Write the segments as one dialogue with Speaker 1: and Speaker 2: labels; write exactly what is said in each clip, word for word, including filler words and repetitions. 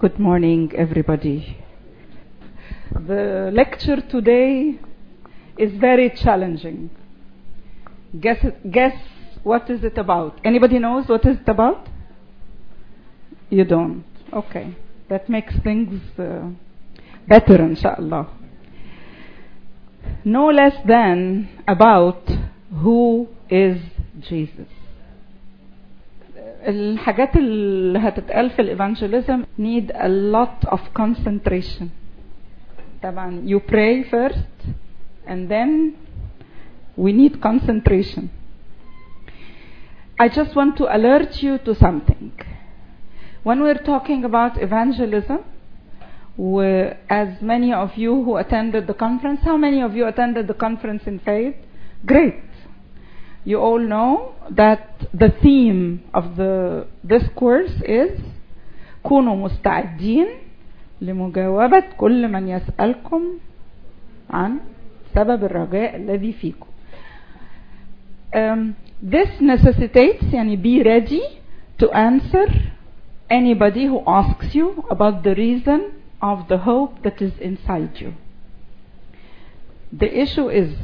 Speaker 1: Good morning, everybody. The lecture today is very challenging. Guess, guess what is it about? Anybody knows what is it about? You don't. Okay. That makes things uh, better, inshallah. No less than about who is Jesus. الحاجات اللي هتتقال في evangelism need a lot of concentration. طبعا you pray first and then we need concentration. I just want to alert you to something. When we're talking about evangelism, we, as many of you who attended the conference, how many of you attended the conference in faith? Great. You all know that the theme of the this course is كونوا مستعدين لمجاوبة كل من يسألكم عن سبب الرجاء الذي فيكم. Um, this necessitates يعني be ready to answer anybody who asks you about the reason of the hope that is inside you. The issue is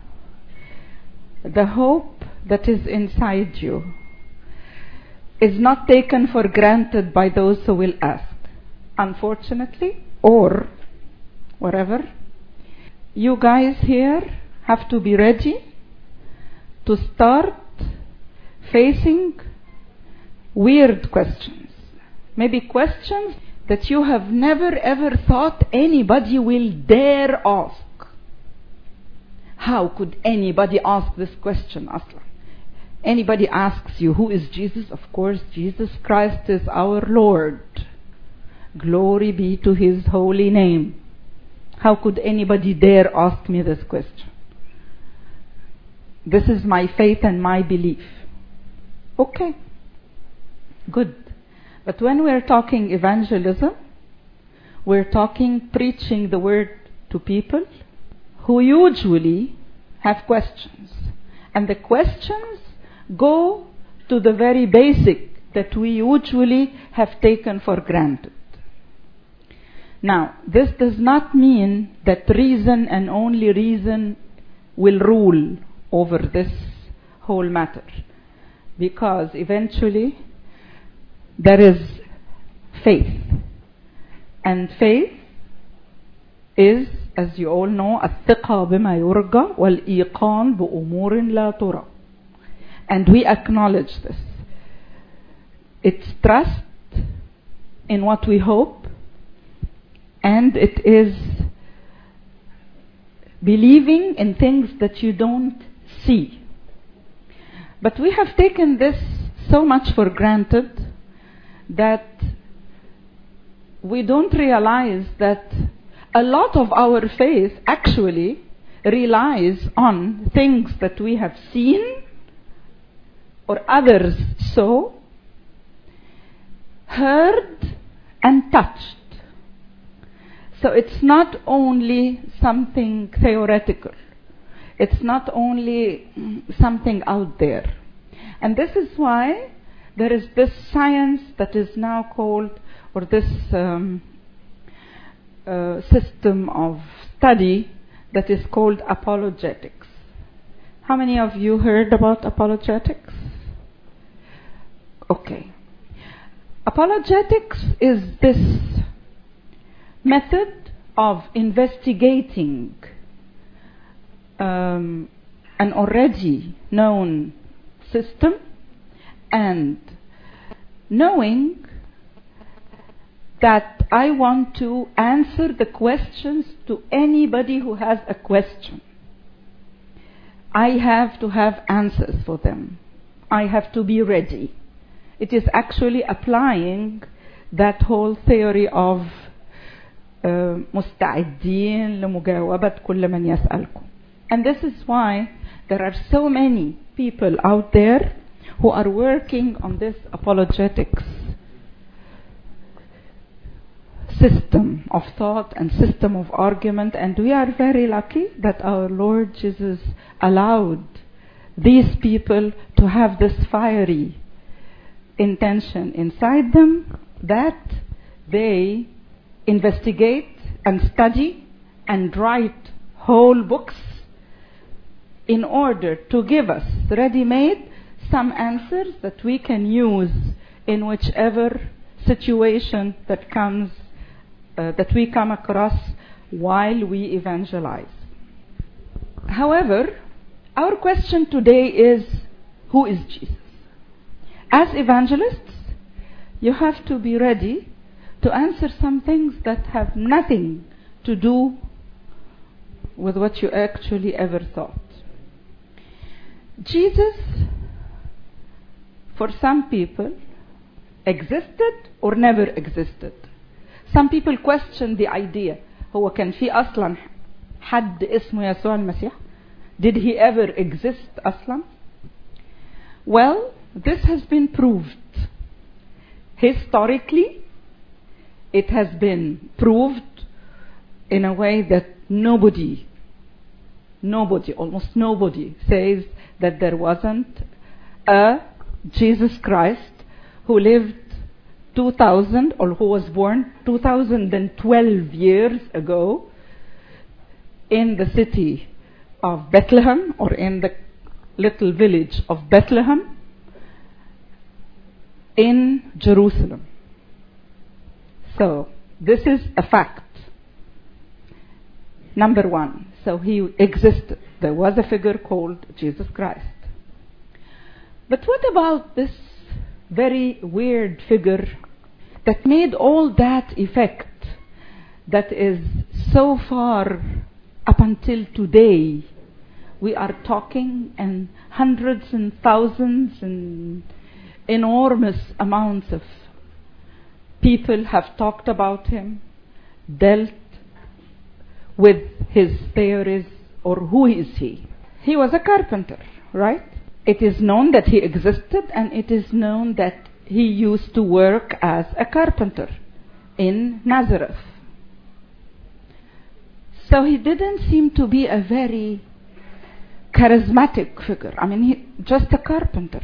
Speaker 1: the hope that is inside you is not taken for granted by those who will ask. Unfortunately, or whatever, you guys here have to be ready to start facing weird questions. Maybe questions that you have never ever thought anybody will dare ask. How could anybody ask this question, Aslan? Anybody asks you, who is Jesus? Of course, Jesus Christ is our Lord. Glory be to His holy name. How could anybody dare ask me this question? This is my faith and my belief. Okay, good. But when we're talking evangelism, we're talking preaching the word to people who usually have questions. And the questions go to the very basic that we usually have taken for granted. Now, this does not mean that reason and only reason will rule over this whole matter. Because eventually there is faith. And faith is, as you all know, الثقة بما يرجى والإيقان بأمور لا ترى. And we acknowledge this. It's trust in what we hope, and it is believing in things that you don't see. But we have taken this so much for granted that we don't realize that a lot of our faith actually relies on things that we have seen or others saw, heard and touched. So it's not only something theoretical. It's not only something out there. And this is why there is this science that is now called, or this um, uh, system of study that is called apologetics. How many of you heard about apologetics? Okay. Apologetics is this method of investigating um, an already known system and knowing that I want to answer the questions to anybody who has a question. I have to have answers for them. I have to be ready. It is actually applying that whole theory of مستعدين لمجاوبة كل من يسألكم. And this is why there are so many people out there who are working on this apologetics system of thought and system of argument, and we are very lucky that our Lord Jesus allowed these people to have this fiery intention inside them that They investigate and study and write whole books in order to give us ready-made some answers that we can use in whichever situation that comes, uh, that we come across while we evangelize. However, our question today is, who is Jesus? As evangelists, you have to be ready to answer some things that have nothing to do with what you actually ever thought. Jesus, for some people, existed or never existed. Some people question the idea. هو كان في أصلا حد اسمه يسوع المسيح? Did he ever exist أصلا? Well, this has been proved. Historically, it has been proved in a way that nobody, nobody, almost nobody says that there wasn't a Jesus Christ who lived two thousand, or who was born two thousand twelve years ago in the city of Bethlehem, or in the little village of Bethlehem in Jerusalem. So, this is a fact. Number one, so he existed. There was a figure called Jesus Christ. But what about this very weird figure that made all that effect that is so far up until today? We are talking and hundreds and thousands and enormous amounts of people have talked about him, dealt with his theories, or who is he? He was a carpenter, right? It is known that he existed, and it is known that he used to work as a carpenter in Nazareth. So he didn't seem to be a very charismatic figure. I mean, he, just a carpenter.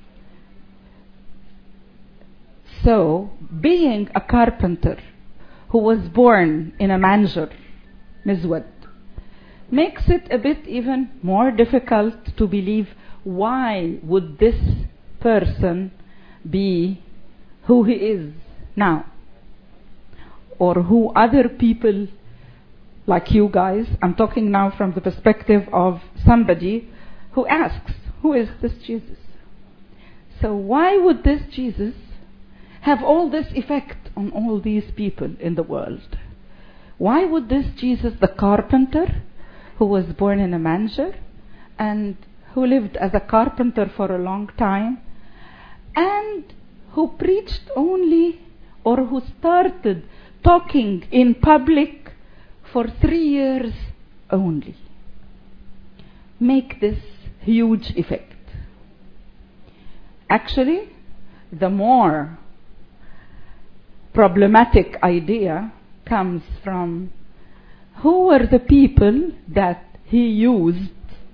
Speaker 1: So, being a carpenter who was born in a manger, Mizwad, makes it a bit even more difficult to believe why would this person be who he is now, or who other people like you guys, I'm talking now from the perspective of somebody who asks, who is this Jesus? So why would this Jesus have all this effect on all these people in the world? Why would this Jesus, the carpenter, who was born in a manger and who lived as a carpenter for a long time, and who preached only, or who started talking in public for three years only, make this huge effect? Actually, the more problematic idea comes from who were the people that he used,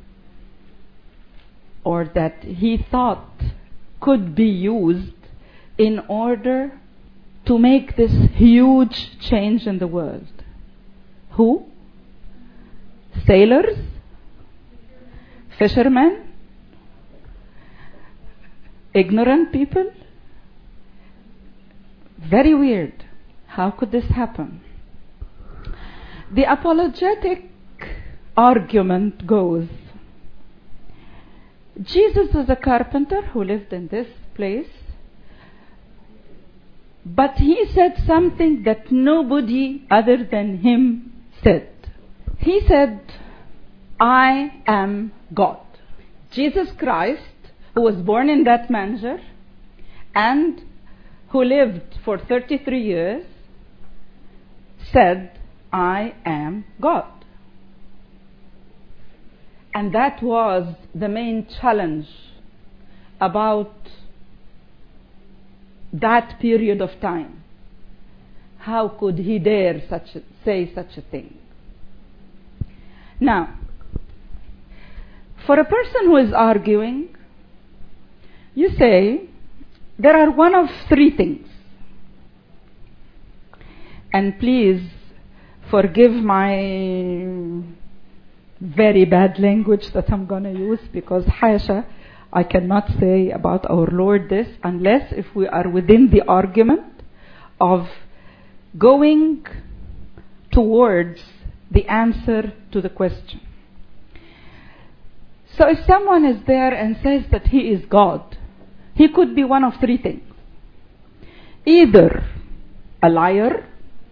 Speaker 1: or that he thought could be used in order to make this huge change in the world. Who? Sailors? Fishermen? Ignorant people? Very weird. How could this happen? The apologetic argument goes, Jesus was a carpenter who lived in this place, but he said something that nobody other than him said. He said, I am God. Jesus Christ, who was born in that manger and who lived for thirty-three years, said, I am God. And that was the main challenge about that period of time. How could he dare such a, say such a thing? Now, for a person who is arguing, you say there are one of three things. And please forgive my very bad language that I'm going to use, because Hasha, I cannot say about our Lord this unless if we are within the argument of going towards the answer to the question. So if someone is there and says that he is God, he could be one of three things. Either a liar,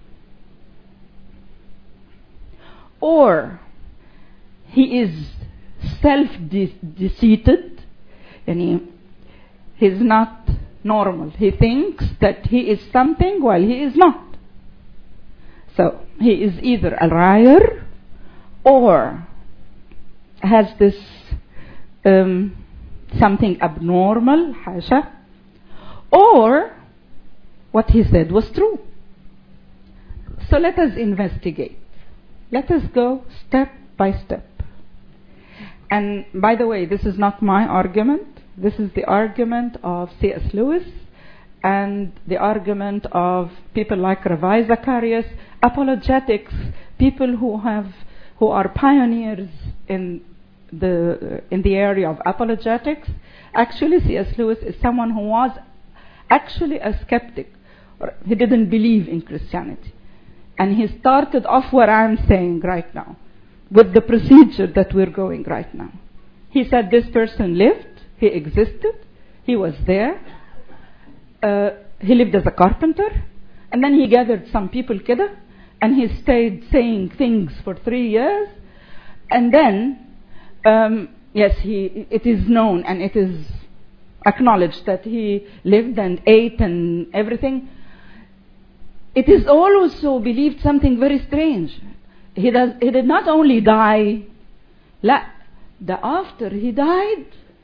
Speaker 1: or he is self-deceited, and he, he's not normal. He thinks that he is something while he is not. So he is either a liar or has this um, something abnormal, hasha, or what he said was true. So let us investigate. Let us go step by step. And by the way, this is not my argument. This is the argument of C S Lewis and the argument of people like Ravi Zacharias, apologetics, people who have who are pioneers in the in the area of apologetics. Actually, C S Lewis is someone who was actually a skeptic. He didn't believe in Christianity. And he started off what I'm saying right now, with the procedure that we're going right now. He said this person lived, he existed, he was there, uh, he lived as a carpenter, and then he gathered some people kida, and he stayed saying things for three years, and then, um, yes, he it is known and it is acknowledged that he lived and ate and everything. It is also believed something very strange. He does. He did not only die. La, the after he died,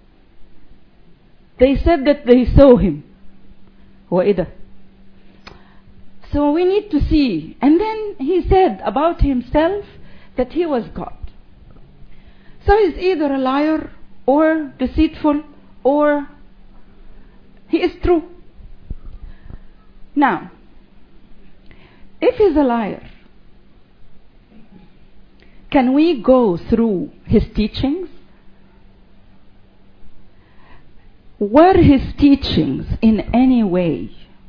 Speaker 1: they said that they saw him. وإذا. So we need to see. And then he said about himself that he was God. So he's either a liar or deceitful, or he is true. Now, if he's a liar, can we go through his teachings? Were his teachings in any way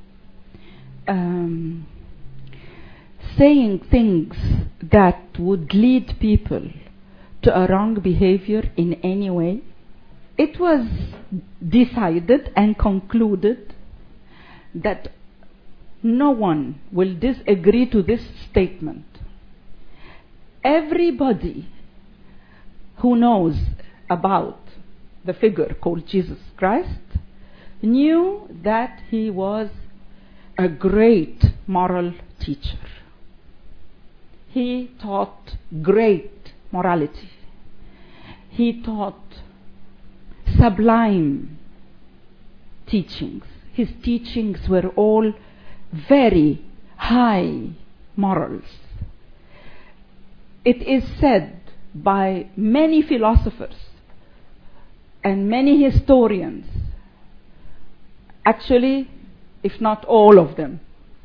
Speaker 1: um, saying things that would lead people to a wrong behavior in any way? It was decided and concluded that no one will disagree to this statement. Everybody who knows about the figure called Jesus Christ knew that he was a great moral teacher. He taught great morality. He taught sublime teachings. His teachings were all very high morals. It is said by many philosophers and many historians, actually, if not all of them,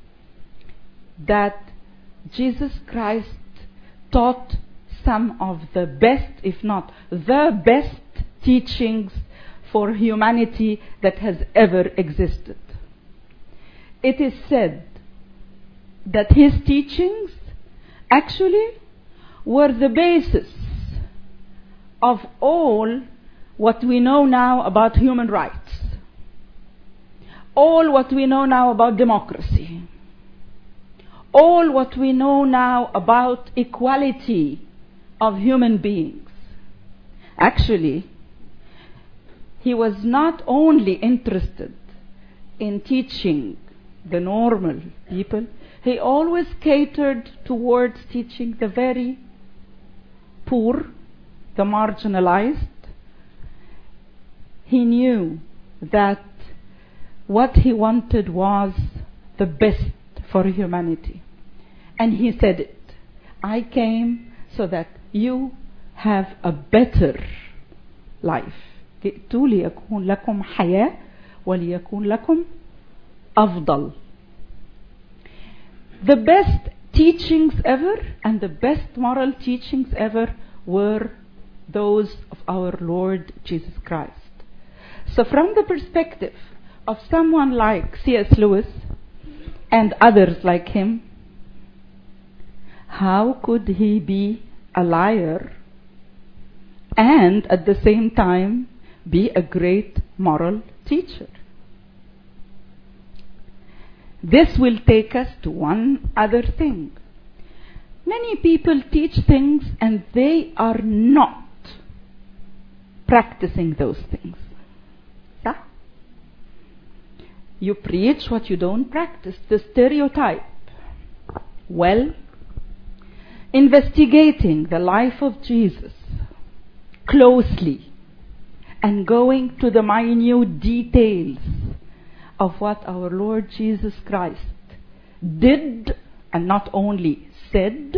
Speaker 1: that Jesus Christ taught some of the best, if not the best, teachings for humanity that has ever existed. It is said that his teachings actually were the basis of all what we know now about human rights, all what we know now about democracy, all what we know now about equality of human beings. Actually, he was not only interested in teaching the normal people, he always catered towards teaching the very poor, the marginalized. He knew that what he wanted was the best for humanity. And he said it. I came so that you have a better life. جئت ليكون لكم حياة وليكون لكم أفضل. The best teachings ever and the best moral teachings ever were those of our Lord Jesus Christ. So from the perspective of someone like C S Lewis and others like him, how could he be a liar and at the same time be a great moral teacher? This will take us to one other thing. Many people teach things and they are not practicing those things. Yeah? You preach what you don't practice, the stereotype. Well, investigating the life of Jesus closely and going to the minute details of what our Lord Jesus Christ did and not only said,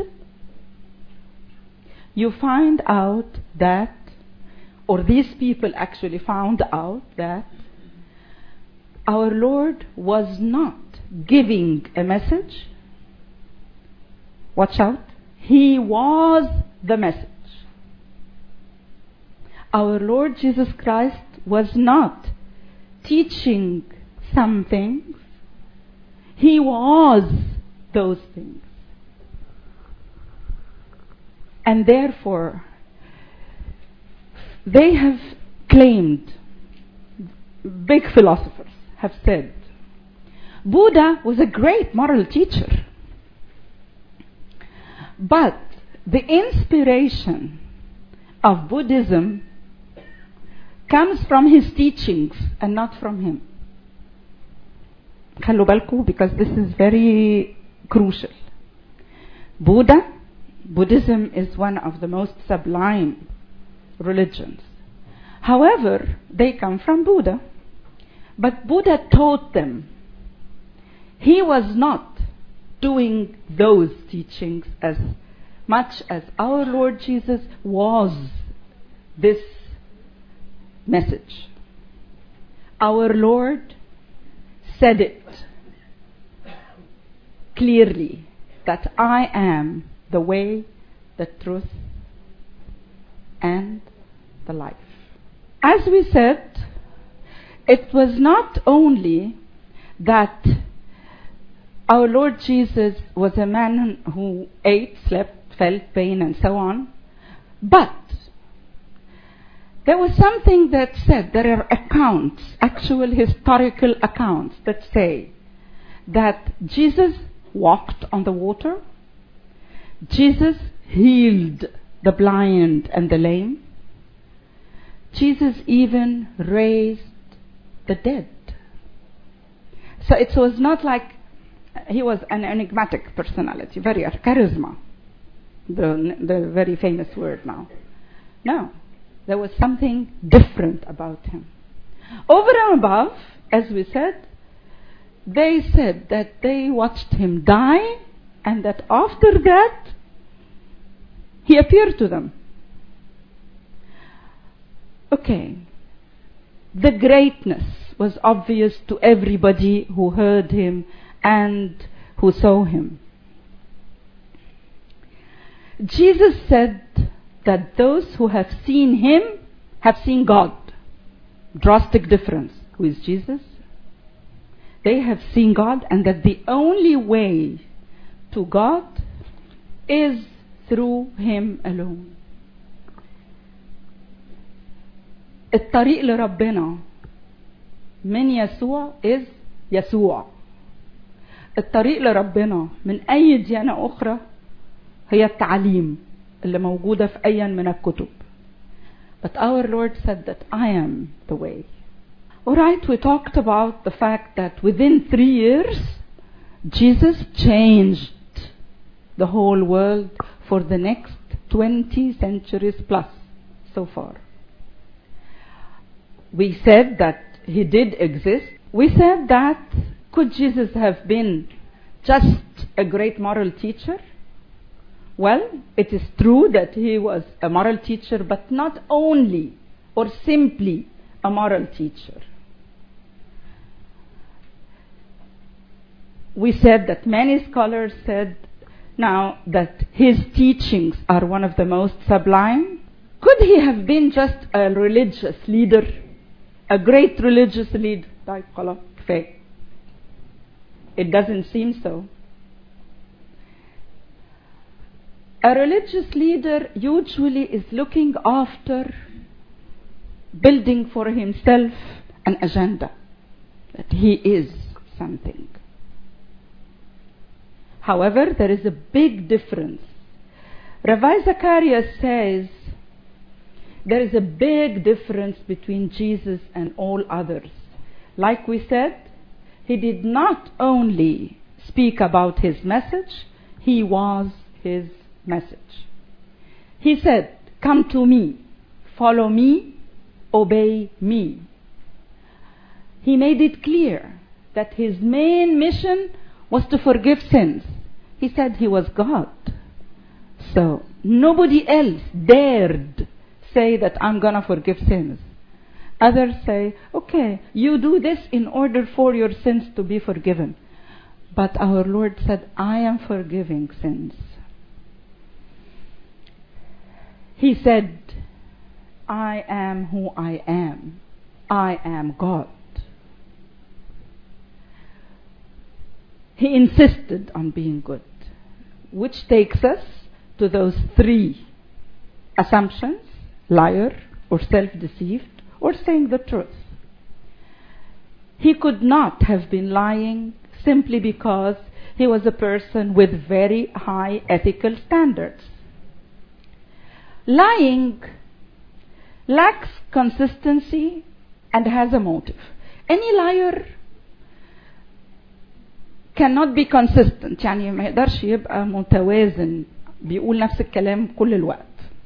Speaker 1: you find out that, or these people actually found out that our Lord was not giving a message. Watch out. He was the message. Our Lord Jesus Christ was not teaching some things. He was those things. And therefore, they have claimed, big philosophers have said, Buddha was a great moral teacher. But the inspiration of Buddhism comes from his teachings and not from him. خلوا بالكم, because this is very crucial. Buddha, Buddhism is one of the most sublime religions. However, they come from Buddha. But Buddha taught them. He was not doing those teachings as much as our Lord Jesus was this message. Our Lord said it clearly, that I am the way, the truth, and the life. As we said, it was not only that our Lord Jesus was a man who ate, slept, felt pain, and so on, but there was something that said, there are accounts, actual historical accounts that say that Jesus walked on the water, Jesus healed the blind and the lame, Jesus even raised the dead. So it was not like he was an enigmatic personality, very charisma, the, the very famous word now. No, there was something different about him. Over and above, as we said, they said that they watched him die and that after that he appeared to them. Okay, the greatness was obvious to everybody who heard him and who saw him. Jesus said that those who have seen him have seen God. Drastic difference. Who is Jesus? They have seen God, and that the only way to God is through him alone. الطريق لربنا من يسوع is يسوع. الطريق لربنا من أي ديانة أخرى هي التعليم اللي موجودة في أي من الكتب. But our Lord said that I am the way. Alright, we talked about the fact that within three years Jesus changed the whole world for the next twenty centuries plus so far. We said that he did exist. We said that could Jesus have been just a great moral teacher? Well, it is true that he was a moral teacher, but not only or simply a moral teacher. we said that many scholars said now that his teachings are one of the most sublime. Could he have been just a religious leader, a great religious leader? It doesn't seem so. A religious leader usually is looking after building for himself an agenda, that he is something. However, there is a big difference. Rabbi Zacharias says there is a big difference between Jesus and all others. Like we said, he did not only speak about his message, he was his message. He said, "Come to me, follow me, obey me." He made it clear that his main mission was to forgive sins. He said he was God. So nobody else dared say that I'm going to forgive sins. Others say, okay, you do this in order for your sins to be forgiven. But our Lord said, I am forgiving sins. He said, I am who I am. I am God. He insisted on being good, which takes us to those three assumptions: liar, or self-deceived, or saying the truth. He could not have been lying simply because he was a person with very high ethical standards. Lying lacks consistency and has a motive. Any liar cannot be consistent. يعني ما يقدرش يبقى متوازن بيقول نفس الكلام كل الوقت.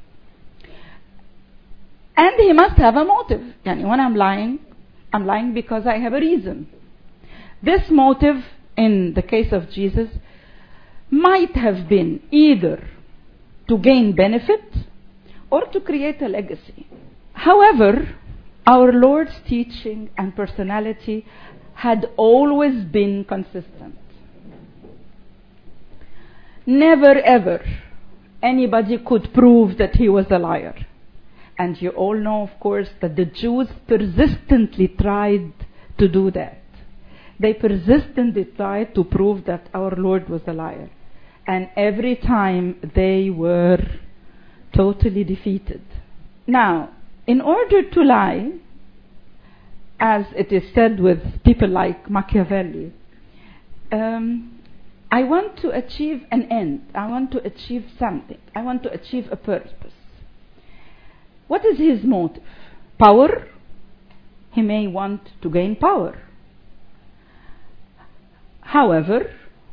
Speaker 1: And he must have a motive. يعني when I'm lying, I'm lying because I have a reason. This motive, in the case of Jesus, might have been either to gain benefit or to create a legacy. However, our Lord's teaching and personality had always been consistent. Never ever anybody could prove that he was a liar. And you all know, of course, that the Jews persistently tried to do that. They persistently tried to prove that our Lord was a liar. And every time they were totally defeated. Now, in order to lie, as it is said with people like Machiavelli, um, I want to achieve an end. I want to achieve something. I want to achieve a purpose. What is his motive? Power? He may want to gain power. However,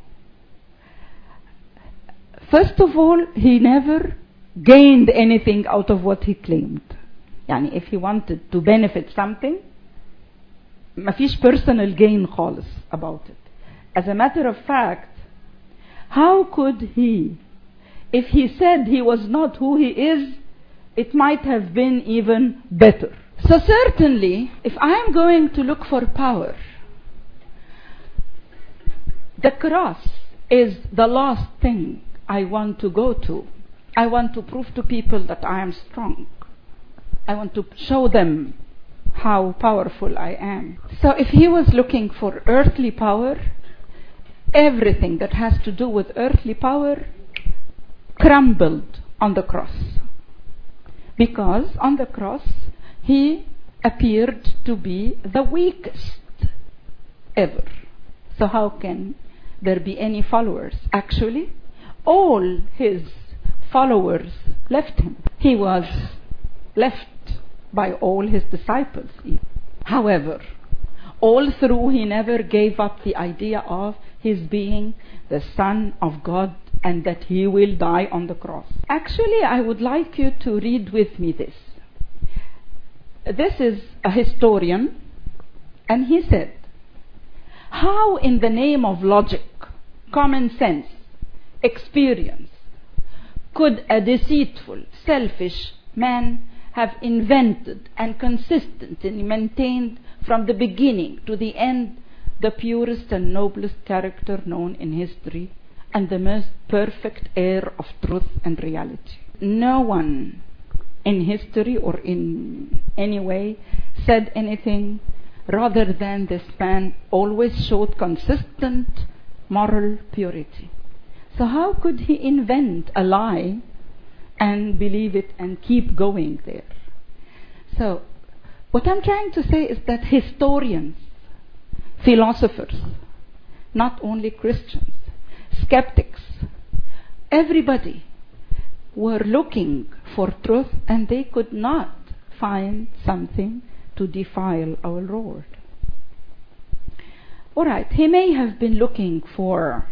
Speaker 1: first of all, he never gained anything out of what he claimed. Yani if he wanted to benefit something, ما فيش personal gain خالص about it. As a matter of fact, how could he, if he said he was not who he is, it might have been even better. So certainly, if I am going to look for power, the cross is the last thing I want to go to. I want to prove to people that I am strong. I want to show them how powerful I am. So if he was looking for earthly power, everything that has to do with earthly power crumbled on the cross. Because on the cross, he appeared to be the weakest ever. So how can there be any followers? Actually, all his followers left him. He was left by all his disciples. However, all through he never gave up the idea of his being the Son of God and that he will die on the cross. Actually, I would like you to read with me this. This is a historian, and he said, how in the name of logic, common sense, experience, could a deceitful, selfish man have invented and consistently maintained from the beginning to the end the purest and noblest character known in history, and the most perfect air of truth and reality. No one in history or in any way said anything rather than this man always showed consistent moral purity. So how could he invent a lie and believe it and keep going there? So what I'm trying to say is that historians, philosophers, not only Christians, skeptics, everybody were looking for truth, and they could not find something to defile our Lord. All right, he may have been looking for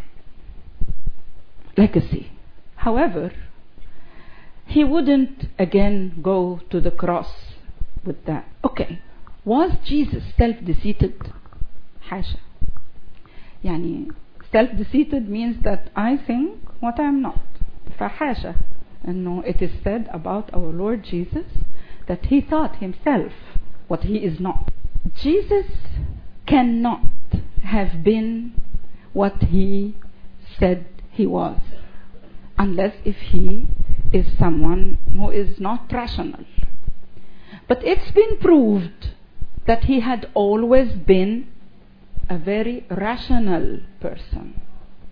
Speaker 1: legacy. However, he wouldn't again go to the cross with that. Okay, was Jesus self-deceited? Hasha. يعني self-deceited means that I think what I'm not. فحاشا. And it is said about our Lord Jesus that he thought himself what he is not. Jesus cannot have been what he said he was, unless if he is someone who is not rational. But it's been proved that he had always been a very rational person.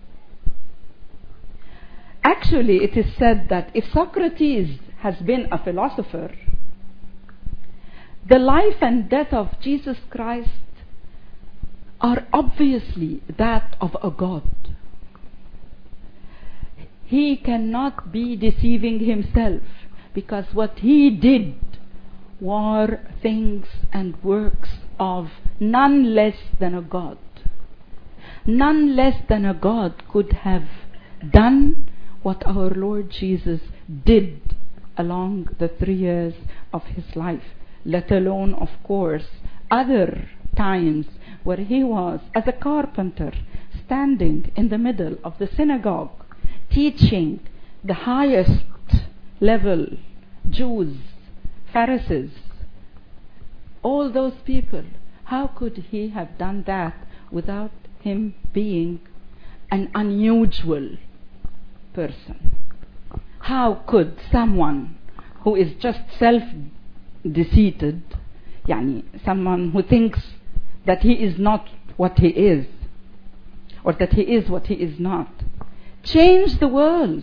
Speaker 1: Actually, it is said that if Socrates has been a philosopher, the life and death of Jesus Christ are obviously that of a God. He cannot be deceiving himself, because what he did were things and works of none less than a God. None less than a God could have done what our Lord Jesus did along the three years of his life, let alone, of course, other times where he was as a carpenter standing in the middle of the synagogue teaching the highest level Jews, Pharisees, all those people. How could he have done that without him being an unusual person? How could someone who is just self-deceited, yani someone who thinks that he is not what he is, or that he is what he is not, change the world?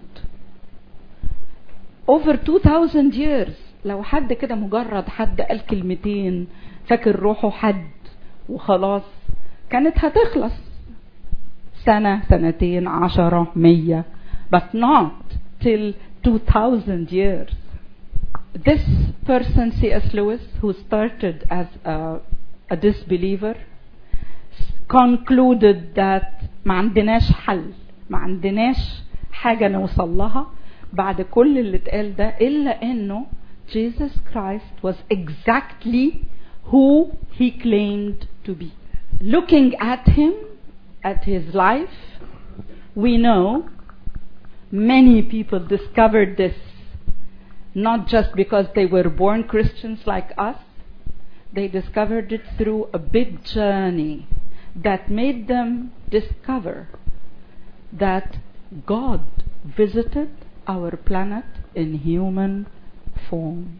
Speaker 1: Over two thousand years, لو حد كده مجرد حد قال كلمتين فاكر روحه حد وخلاص كانت هتخلص سنة سنتين عشرة مية, but not till two thousand years. This person, C S Lewis, who started as a, a disbeliever, concluded that ما عندناش حل, ما عندناش حاجة نوصل لها بعد كل اللي اتقال ده إلا إنه Jesus Christ was exactly who he claimed to be. Looking at him, at his life, we know many people discovered this not just because they were born Christians like us. They discovered it through a big journey that made them discover that God visited our planet in human form.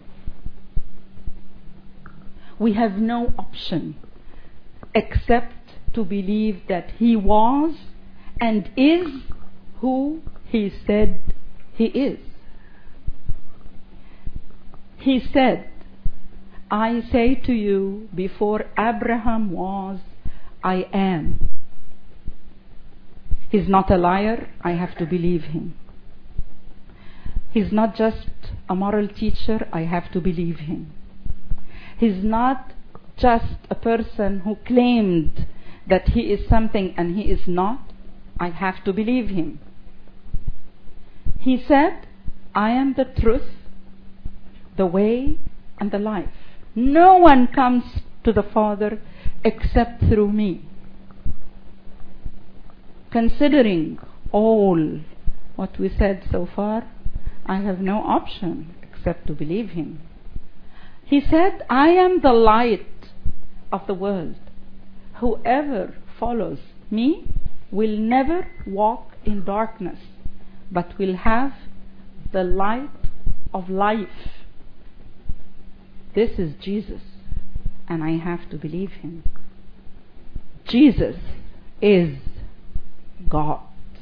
Speaker 1: We have no option except to believe that he was and is who he said he is. He said, I say to you, before Abraham was, I am. He's not a liar, I have to believe him. He's not just a moral teacher, I have to believe him. He's not just a person who claimed that he is something and he is not, I have to believe him. He said, I am the truth, the way, and the life. No one comes to the Father except through me. Considering all what we said so far, I have no option except to believe him. He said, I am the light of the world. Whoever follows me will never walk in darkness, but will have the light of life. This is Jesus, and I have to believe him. Jesus is God.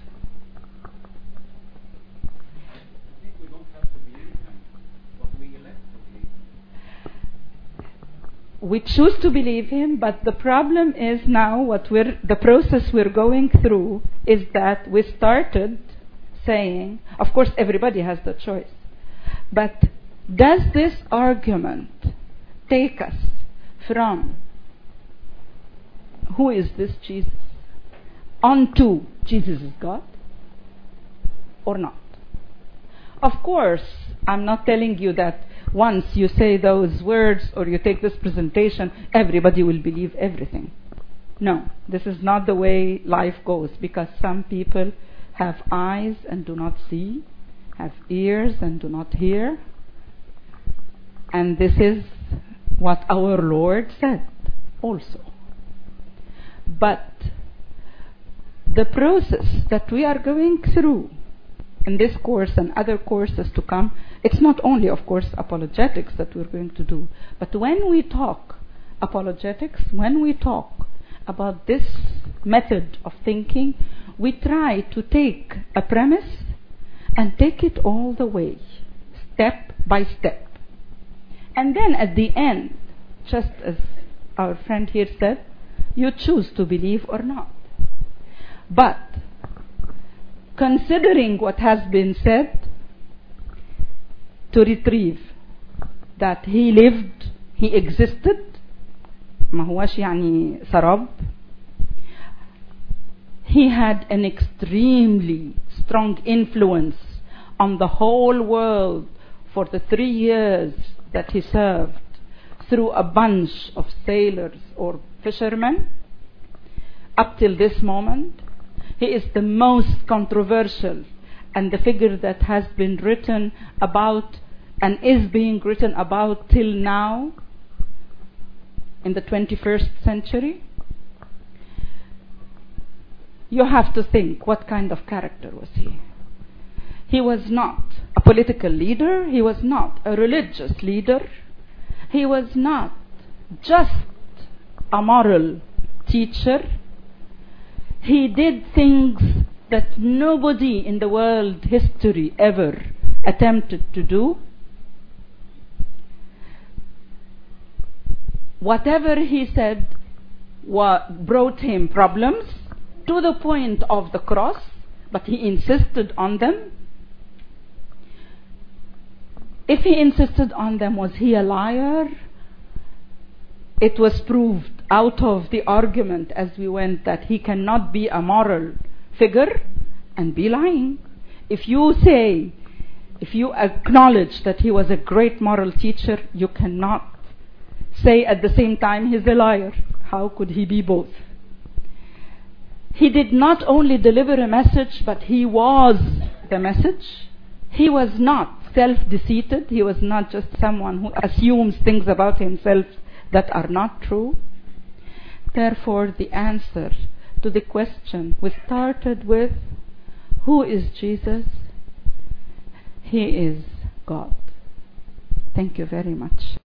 Speaker 2: I think we don't have to believe him, but we elect to believe him.
Speaker 1: We choose to believe him, but the problem is now what we're the process we're going through is that we started saying, of course everybody has the choice, but does this argument take us from who is this Jesus onto Jesus is God or not? Of course, I'm not telling you that once you say those words or you take this presentation, everybody will believe everything. No, this is not the way life goes, because some people have eyes and do not see, have ears and do not hear. And this is what our Lord said also. But the process that we are going through in this course and other courses to come, it's not only, of course, apologetics that we're going to do, but when we talk apologetics, when we talk about this method of thinking, we try to take a premise and take it all the way, step by step. And then at the end, just as our friend here said, you choose to believe or not. But considering what has been said, to retrieve that he lived, he existed, ما هوش يعني سراب, he had an extremely strong influence on the whole world for the three years that he served through a bunch of sailors or fishermen. Up till this moment, he is the most controversial and the figure that has been written about and is being written about till now in the twenty-first century. You have to think, what kind of character was he? He was not a political leader. He was not a religious leader. He was not just a moral teacher. He did things that nobody in the world history ever attempted to do. Whatever he said wa- brought him problems to the point of the cross, but he insisted on them. If he insisted on them, was he a liar? It was proved out of the argument as we went that he cannot be a moral figure and be lying. If you say, if you acknowledge that he was a great moral teacher, you cannot say at the same time he's a liar. How could he be both? He did not only deliver a message, but he was the message. He was not self-deceited. He was not just someone who assumes things about himself that are not true. Therefore, the answer to the question we started with, who is Jesus? He is God. Thank you very much.